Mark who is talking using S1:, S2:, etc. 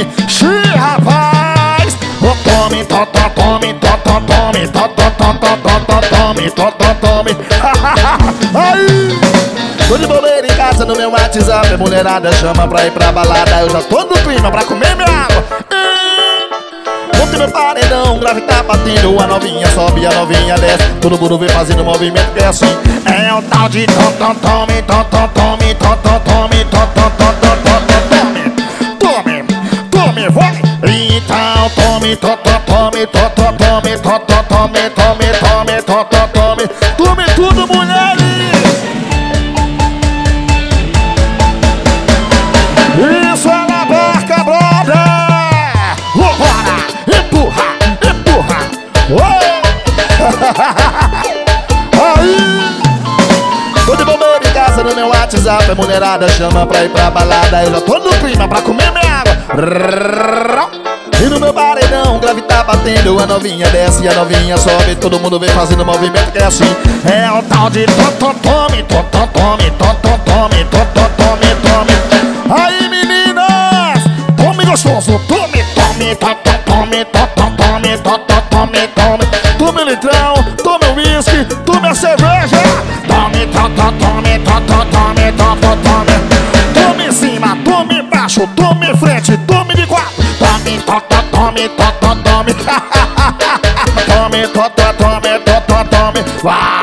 S1: tome. Xi, rapaz. Ô, tome, tome, tome, tome, tome, tome, tome, tome. Aí. Tô de bobeira em casa no meu WhatsApp, a mulherada chama pra ir pra balada. Eu já tô no clima pra comer minha água. Ontem meu paredão, grave tá batendo. A novinha sobe, a novinha desce. Todo mundo vem fazendo movimento que é assim. É o tal de tome, tome, tome, tome, tome, tome, tome, tome, vai. Então tome, tome, tome, tome, tome, tome, tome, tome, tome tudo, mulheres. Isso é na barca, brother! Vambora! Empurra! Empurra! Aí! Tô de bobeira em casa no meu WhatsApp, a mulherada chama pra ir pra balada. Eu já tô no clima pra comer minha água. E no meu paredão, grave tá batendo. A novinha desce, a novinha sobe. Todo mundo vem fazendo movimento que é assim. É o tal de tome, tome, tome, tome, tome. Aí, meninas, tome gostoso, tome, tome, tome, tome, tome, tome. Tome litrão, tome o whisky, tome a cerveja. Tome, tome, tome, tome, tome. Tome em cima, tome embaixo, tome em frente, tome de quatro. Tome, tome, tome, tome. Tome, tome, tome, tome. Vai.